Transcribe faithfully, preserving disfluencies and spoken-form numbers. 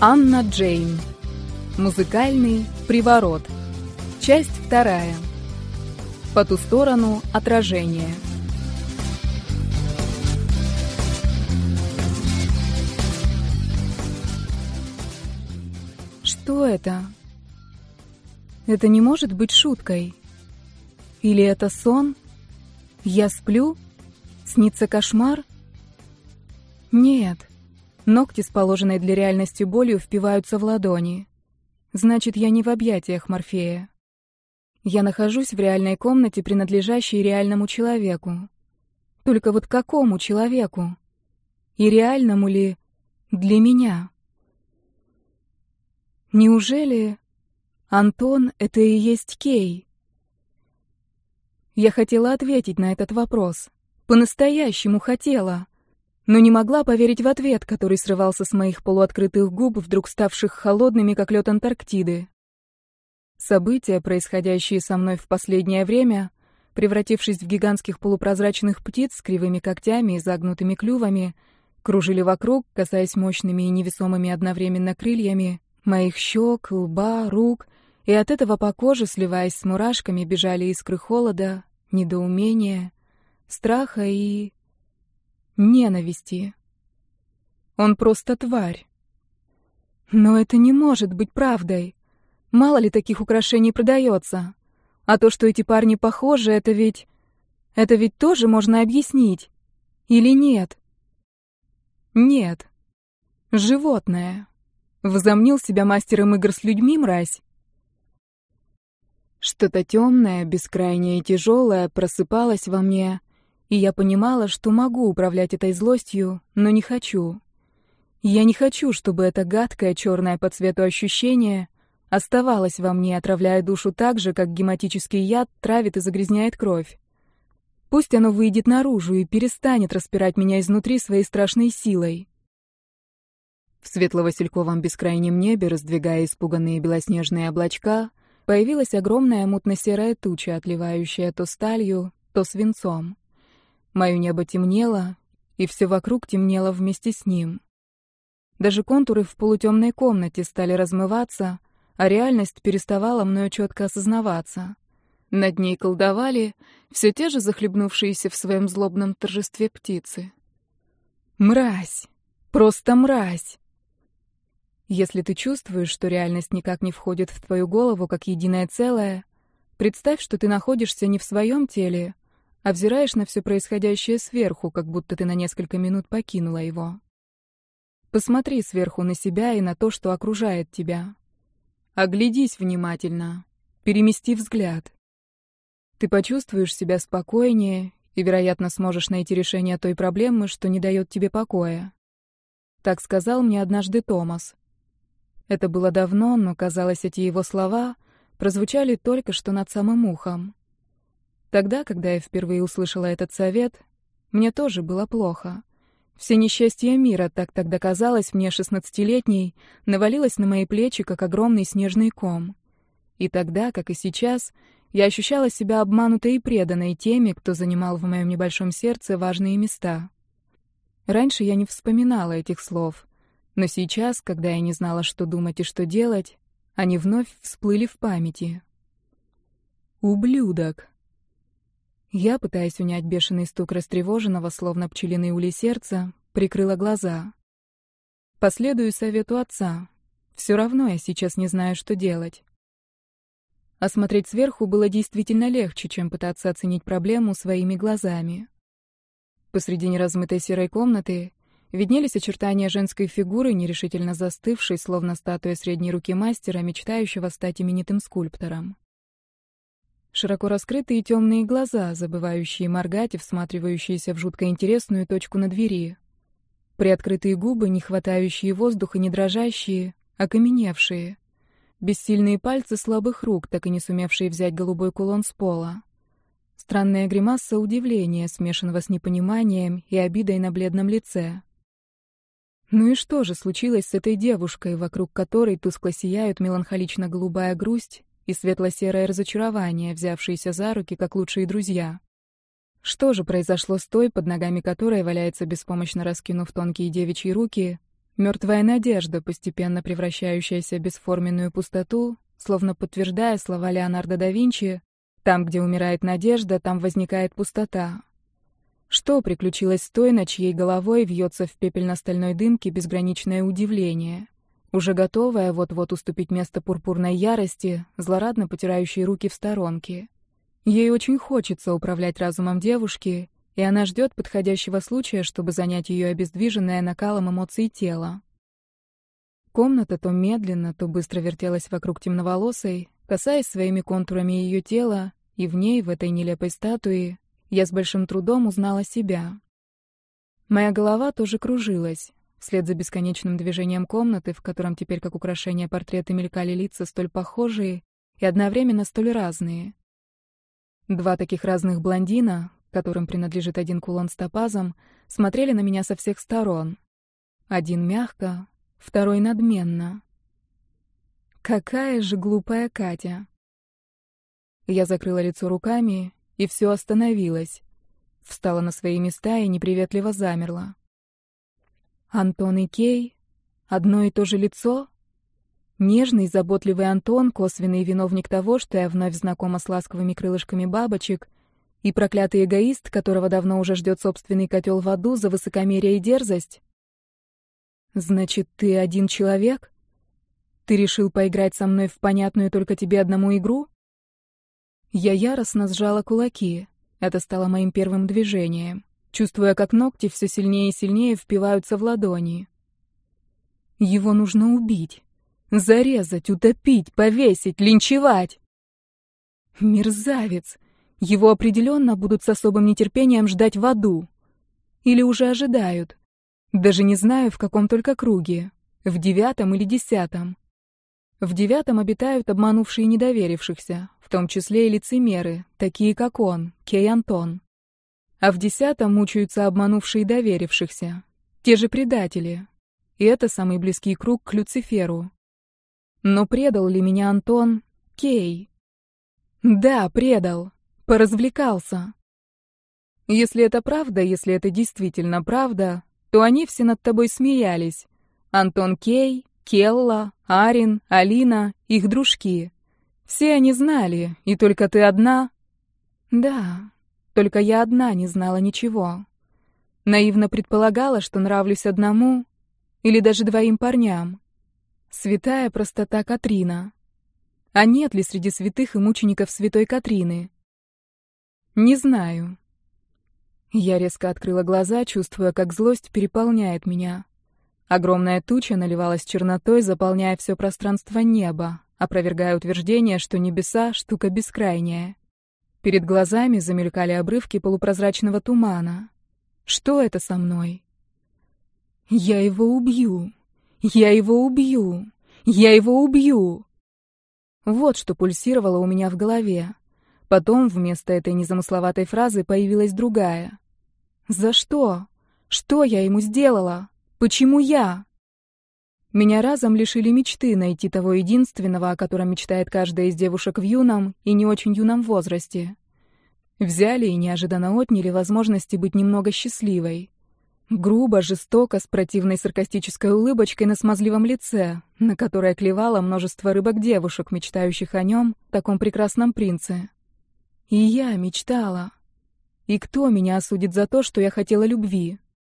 Анна Джейн. Музыкальный приворот. Часть вторая. По ту сторону отражения. Что это? Это не может быть шуткой. Или это сон? Я сплю? Снится кошмар? Нет. Ногти с положенной для реальности болью впиваются в ладони. Значит, я не в объятиях Морфея. Я нахожусь в реальной комнате, принадлежащей реальному человеку. Только вот какому человеку? И реальному ли для меня? Неужели Антон — это и есть Кей? Я хотела ответить на этот вопрос. По-настоящему хотела. Но не могла поверить в ответ, который срывался с моих полуоткрытых губ, вдруг ставших холодными, как лед Антарктиды. События, происходящие со мной в последнее время, превратившись в гигантских полупрозрачных птиц с кривыми когтями и загнутыми клювами, кружили вокруг, касаясь мощными и невесомыми одновременно крыльями моих щек, лба, рук, и от этого по коже, сливаясь с мурашками, бежали искры холода, недоумения, страха и ненависти. Он просто тварь. Но это не может быть правдой. Мало ли таких украшений продается. А то, что эти парни похожи, это ведь... Это ведь тоже можно объяснить. Или нет? Нет. Животное. Возомнил себя мастером игр с людьми, мразь? Что-то темное, бескрайнее и тяжелое просыпалось во мне, и я понимала, что могу управлять этой злостью, но не хочу. Я не хочу, чтобы это гадкое, черное по цвету ощущение оставалось во мне, отравляя душу так же, как гематический яд травит и загрязняет кровь. Пусть оно выйдет наружу и перестанет распирать меня изнутри своей страшной силой. В светло-васильковом бескрайнем небе, раздвигая испуганные белоснежные облачка, появилась огромная мутно-серая туча, отливающая то сталью, то свинцом. Моё небо темнело, и все вокруг темнело вместе с ним. Даже контуры в полутемной комнате стали размываться, а реальность переставала мною четко осознаваться. Над ней колдовали все те же захлебнувшиеся в своем злобном торжестве птицы. Мразь! Просто мразь! Если ты чувствуешь, что реальность никак не входит в твою голову как единое целое, представь, что ты находишься не в своем теле, а взираешь на все происходящее сверху, как будто ты на несколько минут покинула его. Посмотри сверху на себя и на то, что окружает тебя. Оглядись внимательно, перемести взгляд. Ты почувствуешь себя спокойнее и, вероятно, сможешь найти решение той проблемы, что не дает тебе покоя. Так сказал мне однажды Томас. Это было давно, но, казалось, эти его слова прозвучали только что над самым ухом. Тогда, когда я впервые услышала этот совет, мне тоже было плохо. Все несчастье мира, так тогда казалось мне шестнадцатилетней, навалилось на мои плечи, как огромный снежный ком. И тогда, как и сейчас, я ощущала себя обманутой и преданной теми, кто занимал в моем небольшом сердце важные места. Раньше я не вспоминала этих слов, но сейчас, когда я не знала, что думать и что делать, они вновь всплыли в памяти. Ублюдок. Я, пытаясь унять бешеный стук растревоженного, словно пчелиный улей сердца, прикрыла глаза. Последую совету отца. Все равно я сейчас не знаю, что делать. Осмотреть сверху было действительно легче, чем пытаться оценить проблему своими глазами. Посреди неразмытой серой комнаты виднелись очертания женской фигуры, нерешительно застывшей, словно статуя средней руки мастера, мечтающего стать именитым скульптором. Широко раскрытые темные глаза, забывающие моргать и всматривающиеся в жутко интересную точку на двери. Приоткрытые губы, не хватающие воздуха, не дрожащие, окаменевшие. Бессильные пальцы слабых рук, так и не сумевшие взять голубой кулон с пола. Странная гримаса удивления, смешанного с непониманием и обидой на бледном лице. Ну и что же случилось с этой девушкой, вокруг которой тускло сияют меланхолично-голубая грусть и светло-серое разочарование, взявшиеся за руки, как лучшие друзья? Что же произошло с той, под ногами которой валяется, беспомощно раскинув тонкие девичьи руки, Мертвая надежда, постепенно превращающаяся в бесформенную пустоту, словно подтверждая слова Леонардо да Винчи: «Там, где умирает надежда, там возникает пустота». Что приключилось с той, над чьей головой вьется в пепельно-стальной дымке безграничное удивление, уже готовая вот-вот уступить место пурпурной ярости, злорадно потирающей руки в сторонке? Ей очень хочется управлять разумом девушки, и она ждет подходящего случая, чтобы занять ее обездвиженное накалом эмоций тело. Комната то медленно, то быстро вертелась вокруг темноволосой, касаясь своими контурами ее тела, и в ней, в этой нелепой статуе, я с большим трудом узнала себя. Моя голова тоже кружилась. Вслед за бесконечным движением комнаты, в котором теперь как украшение портреты мелькали лица столь похожие и одновременно столь разные. Два таких разных блондина, которым принадлежит один кулон с топазом, смотрели на меня со всех сторон. Один мягко, второй надменно. Какая же глупая Катя! Я закрыла лицо руками, и все остановилось. Встала на свои места и неприветливо замерла. Антон и Кей? Одно и то же лицо? Нежный, заботливый Антон, косвенный виновник того, что я вновь знакома с ласковыми крылышками бабочек, и проклятый эгоист, которого давно уже ждет собственный котел в аду за высокомерие и дерзость? Значит, ты один человек? Ты решил поиграть со мной в понятную только тебе одному игру? Я яростно сжала кулаки. Это стало моим первым движением, чувствуя, как ногти все сильнее и сильнее впиваются в ладони. Его нужно убить. Зарезать, утопить, повесить, линчевать. Мерзавец. Его определенно будут с особым нетерпением ждать в аду. Или уже ожидают. Даже не знаю, в каком только круге. В девятом или десятом. В девятом обитают обманувшие недоверившихся, в том числе и лицемеры, такие как он, Кей Антон. А в десятом мучаются обманувшие доверившихся, те же предатели. И это самый близкий круг к Люциферу. Но предал ли меня Антон, Кей? Да, предал. Поразвлекался. Если это правда, если это действительно правда, то они все над тобой смеялись. Антон Кей, Келла, Арин, Алина, их дружки. Все они знали, и только ты одна... Да, только я одна не знала ничего. Наивно предполагала, что нравлюсь одному или даже двоим парням. Святая простота Катрина. А нет ли среди святых и мучеников святой Катрины? Не знаю. Я резко открыла глаза, чувствуя, как злость переполняет меня. Огромная туча наливалась чернотой, заполняя все пространство неба, опровергая утверждение, что небеса — штука бескрайняя. Перед глазами замелькали обрывки полупрозрачного тумана. Что это со мной? Я его убью. Я его убью. Я его убью. Вот что пульсировало у меня в голове. Потом вместо этой незамысловатой фразы появилась другая. За что? Что я ему сделала? Почему я? Меня разом лишили мечты найти того единственного, о котором мечтает каждая из девушек в юном и не очень юном возрасте. Взяли и неожиданно отняли возможности быть немного счастливой. Грубо, жестоко, с противной саркастической улыбочкой на смазливом лице, на которое клевало множество рыбок-девушек, мечтающих о нем, таком прекрасном принце. И я мечтала. И кто меня осудит за то, что я хотела любви?